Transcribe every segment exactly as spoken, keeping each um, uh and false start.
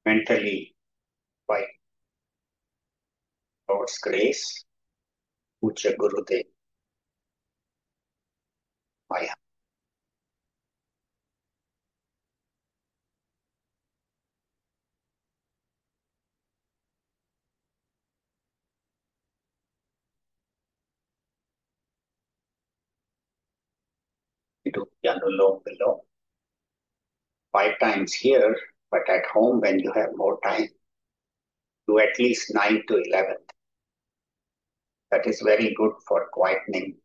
mentally by God's grace, Puja Gurudev Maya. We do Yanulom below five times here, but at home when you have more time, do at least nine to eleven. That is very good for quietening.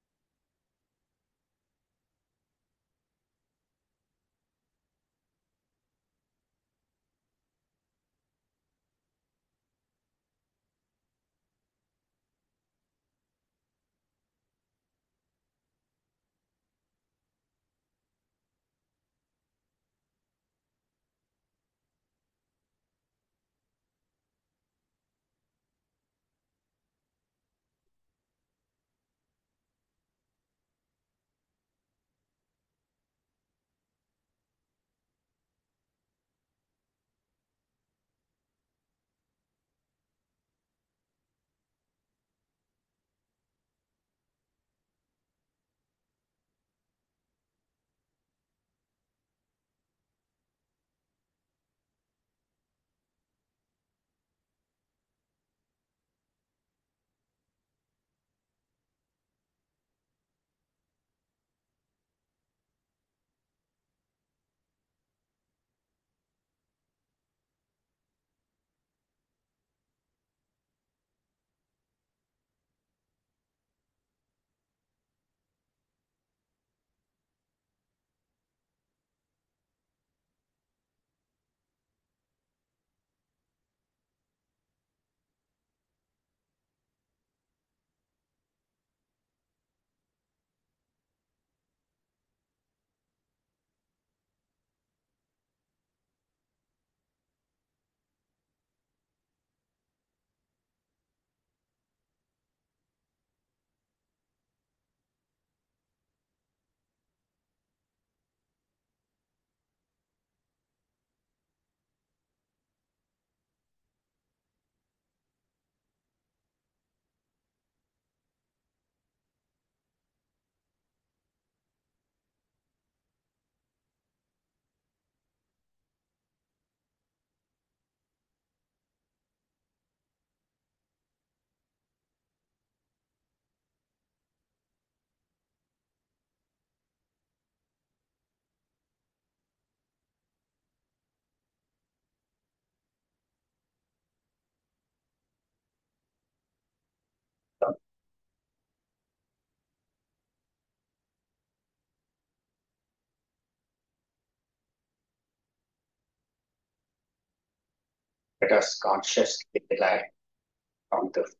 Let us consciously relax from the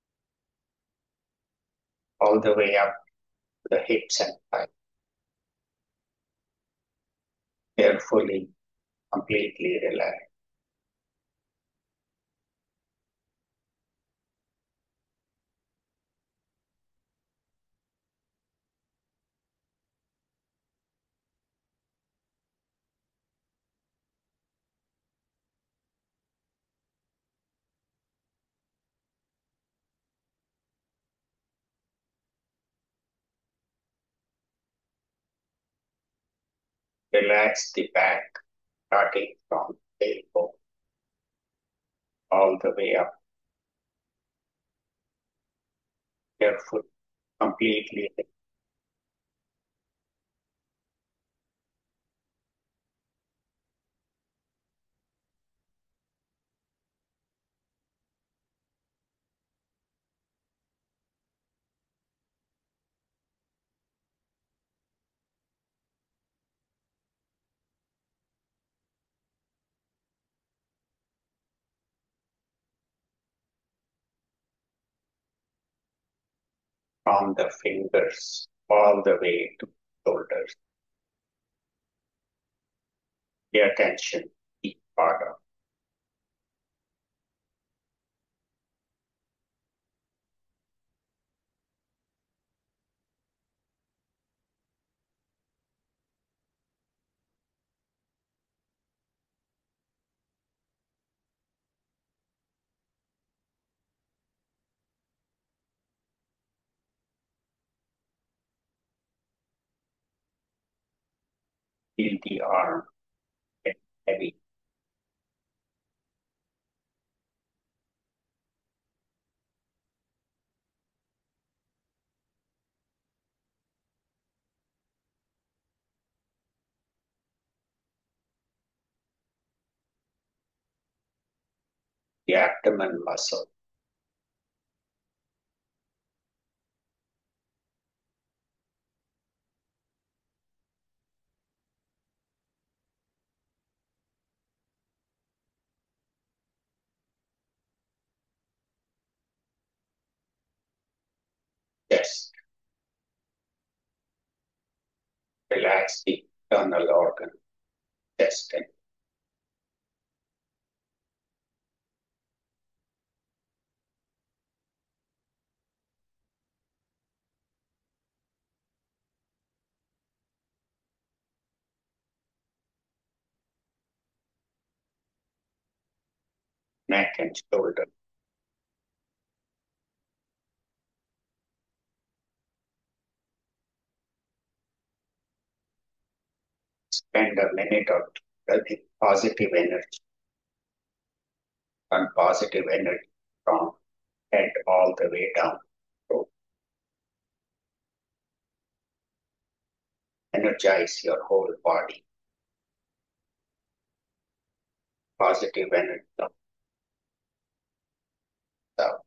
all the way up to the hips and thighs. Carefully, completely relax. Relax the back, starting from the tailbone all the way up. Carefully, completely from the fingers all the way to shoulders. Pay attention to each part of Feel the arm get heavy. The abdomen muscle. Chest. Relax the internal organ. Chest and neck and shoulder. Spend a minute or two building positive energy and positive energy from head all the way down. So energize your whole body. Positive energy. So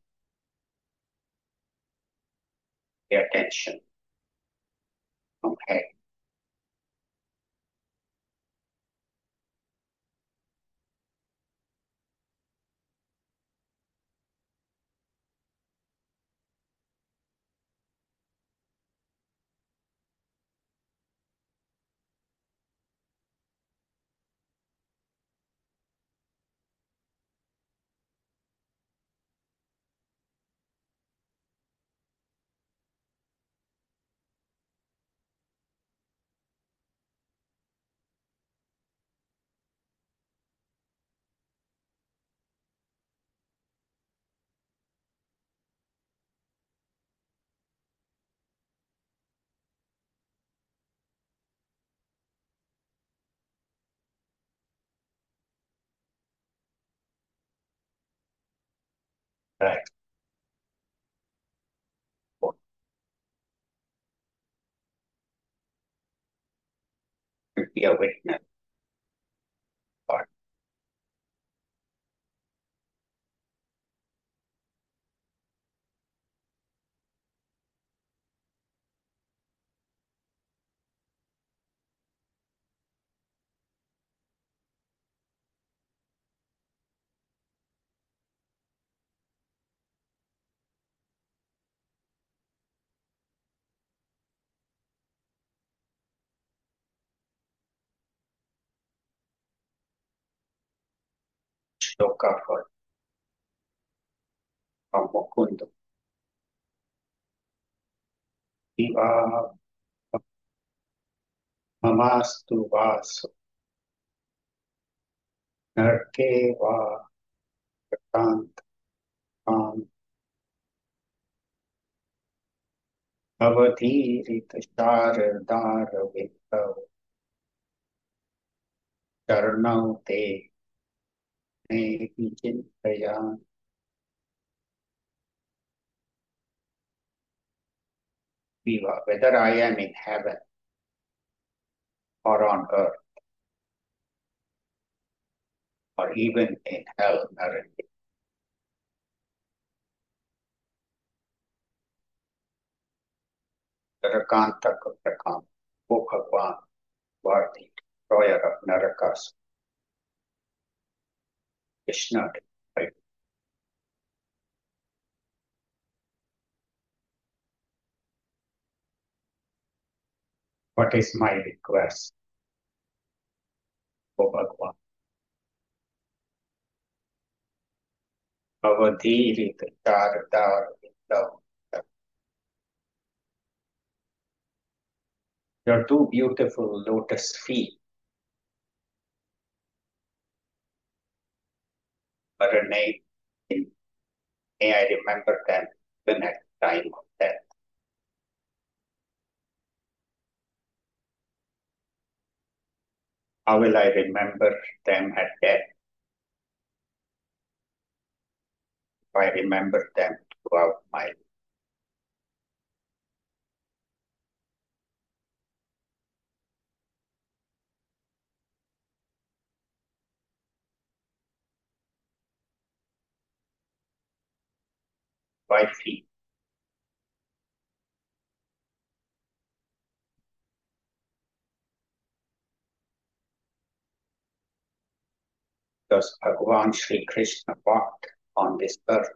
pay attention from head. Right. Be a witness. But shloka for from Mukunda. Viva mamastu vaso. Narke va prakant kam. Avadhirit sharadar vittav. Charnau te ne vichintayan. Viva. Whether I am in heaven or on earth or even in hell, Narendra. Narakanta Prakam. O Bhagwan, worthy destroyer of Narakas. Krishna. Right? What is my request, O Bhagwan? Avadhirit Charadar Vittav. Your two beautiful lotus feet are a name. May I remember them even at the time of death. How will I remember them at death? If I remember them throughout my life. I feel because Bhagavan Sri Krishna walked on this earth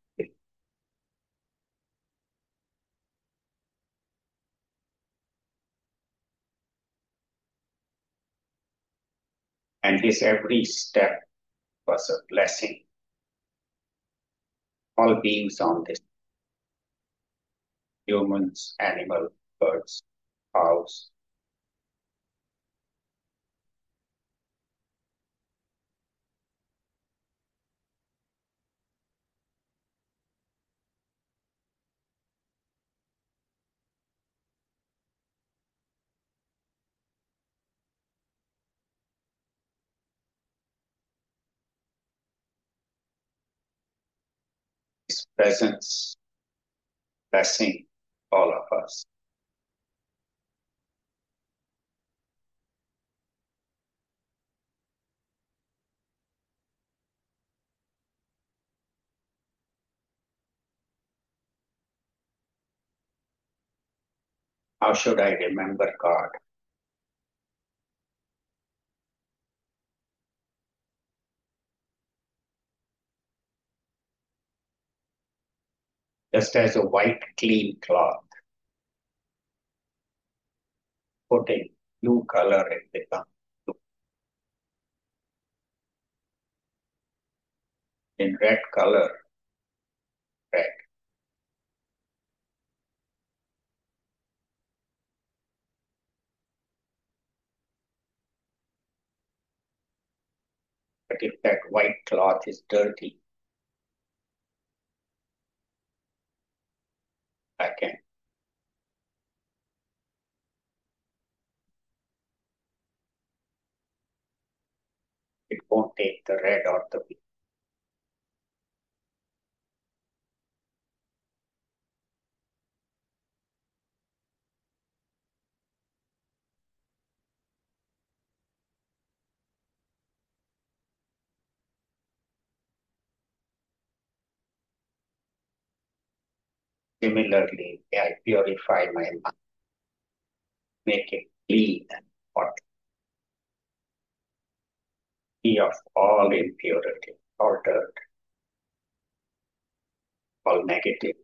and his every step was a blessing. All beings on this, humans, animals, birds, cows, his presence, blessing all of us. How should I remember God? Just as a white, clean cloth, put in blue color, it becomes blue. In red color, red. But if that white cloth is dirty, I can it won't take the red or the blue. Similarly, I purify my mind, make it clean and hot, free of all impurity, all dirt, all negative.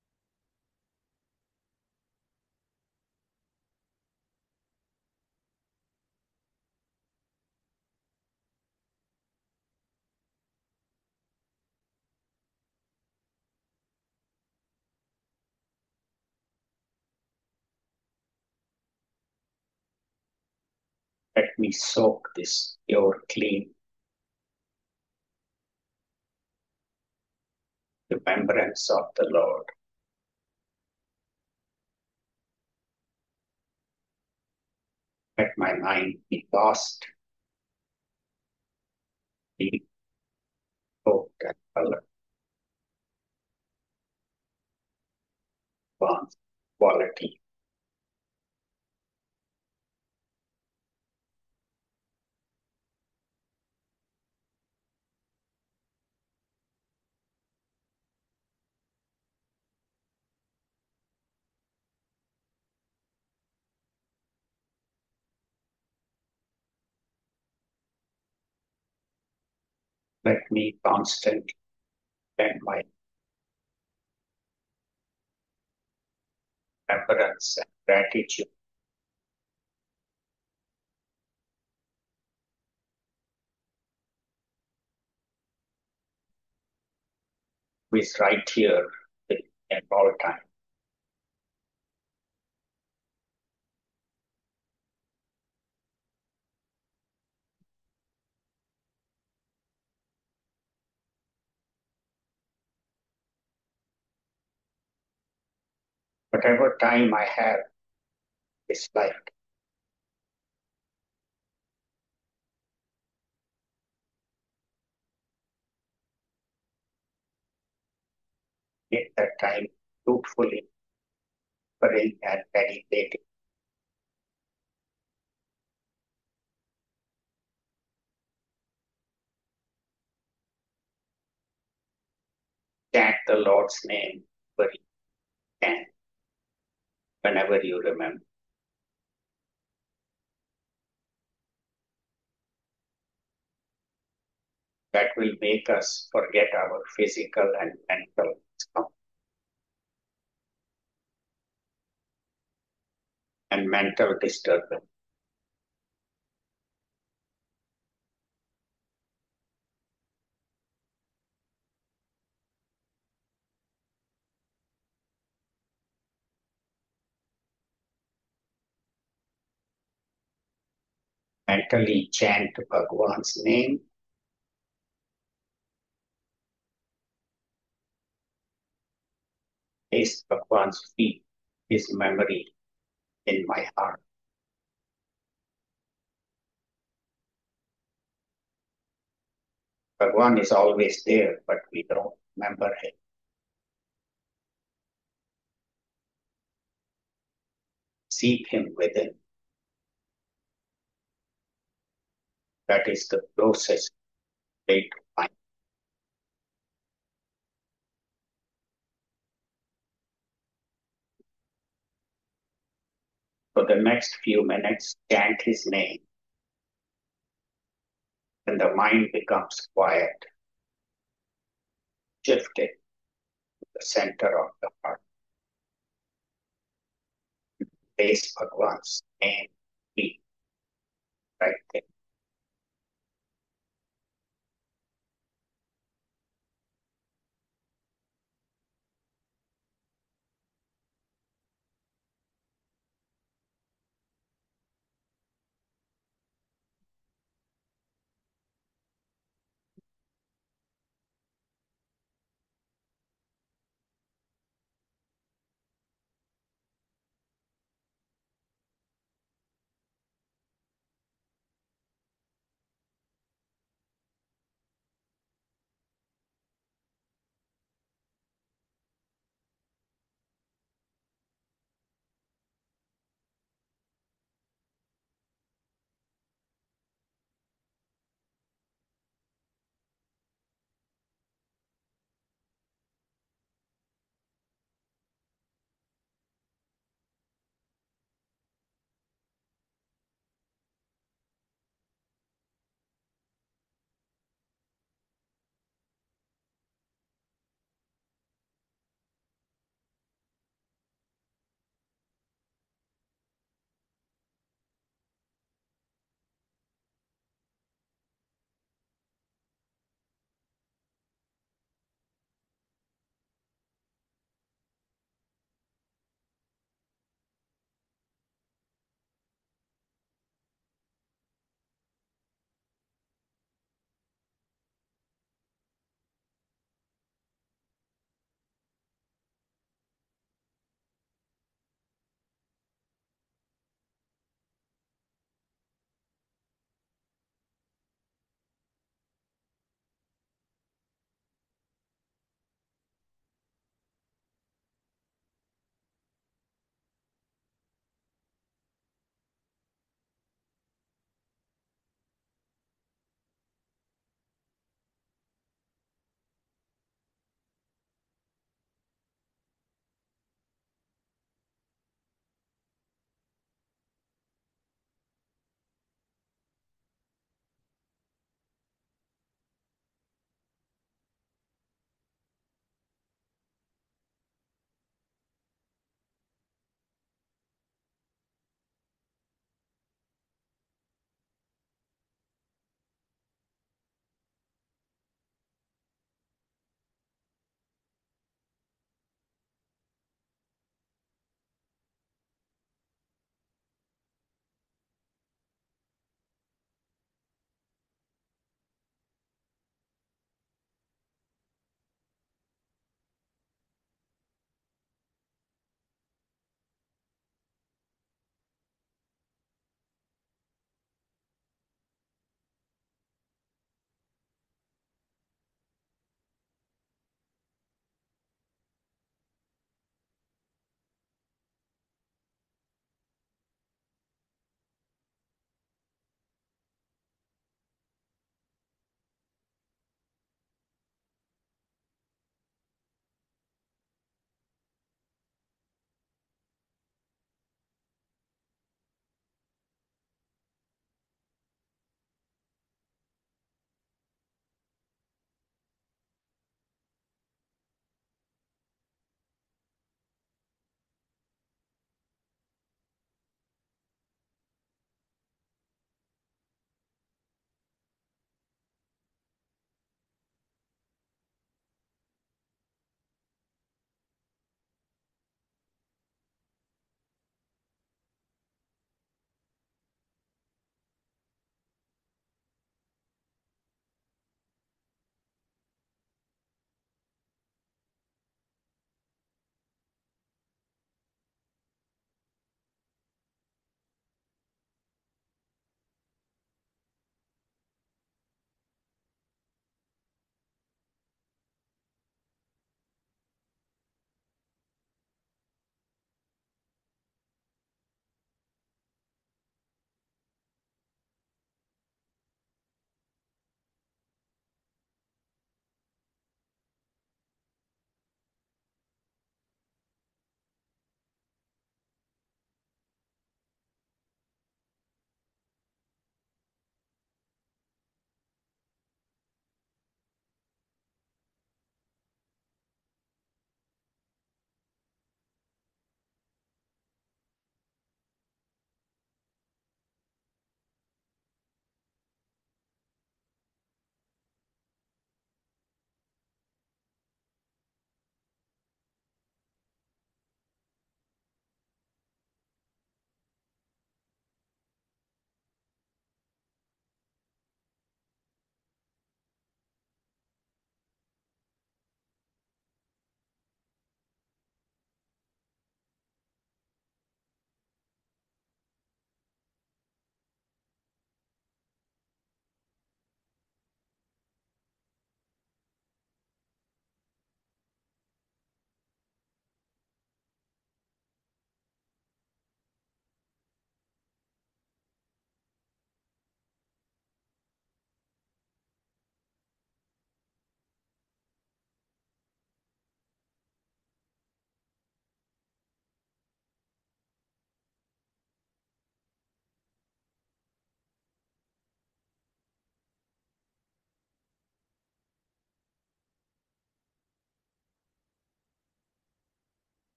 Let me soak this pure, clean remembrance of the Lord. Let my mind be lost, be soaked and color, advanced quality. Let me constantly spend my remembrance and gratitude who is right here with me at all times. Whatever time I have this life, dedicate that time fruitfully praying and meditating. Chant the Lord's name whenever you can, whenever you remember. That will make us forget our physical and mental discomfort and mental disturbance. Mentally chant Bhagwan's name, taste Bhagwan's feet, his memory in my heart. Bhagwan is always there, but we don't remember him. Seek him within. That is the closest way to find. For the next few minutes, chant his name. When the mind becomes quiet, shift it to the center of the heart. Place Bhagwan's name, feet, right there.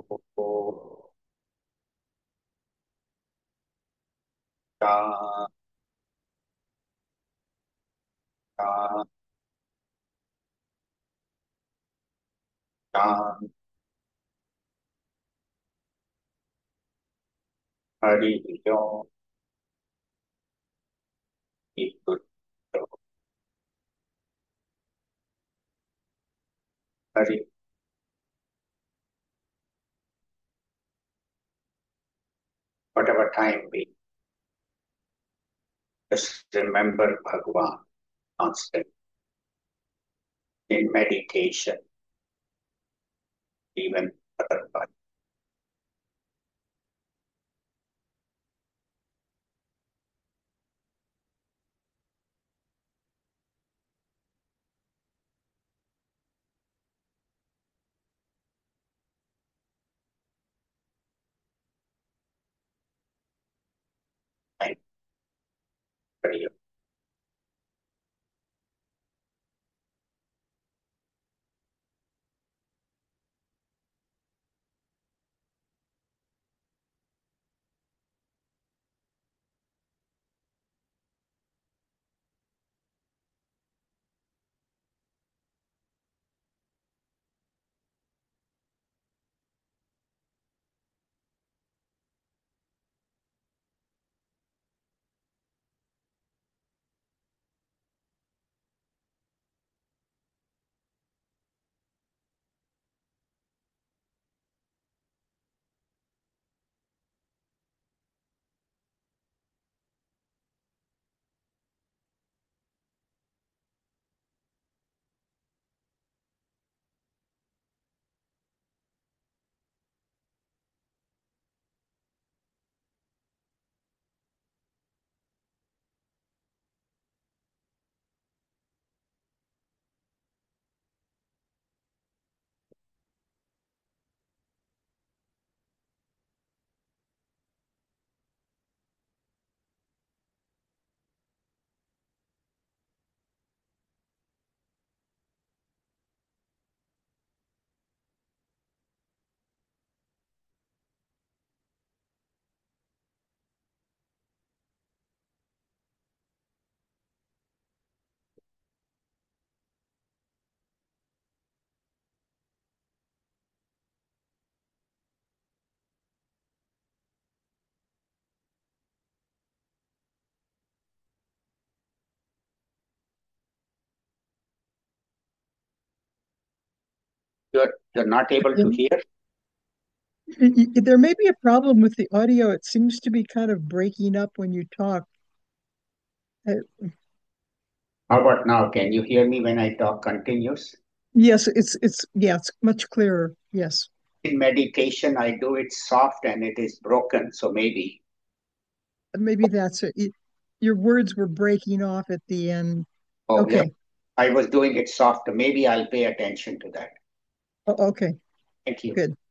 का, का, का, Hari Om Hari whatever time we just remember Bhagwan constant in meditation, even otherwise. Thank you. You're, you're not able to And hear? y- y- there may be a problem with the audio. It seems to be kind of breaking up when you talk. Uh, How about now? Can you hear me when I talk continuous? yes, it's it's yeah, it's much clearer. Yes, In meditation, I do it soft and it is broken. So maybe, maybe that's it. Y- Your words were breaking off at the end. oh, yeah, Okay, I was doing it soft. Maybe I'll pay attention to that. o- okay, Thank you. good.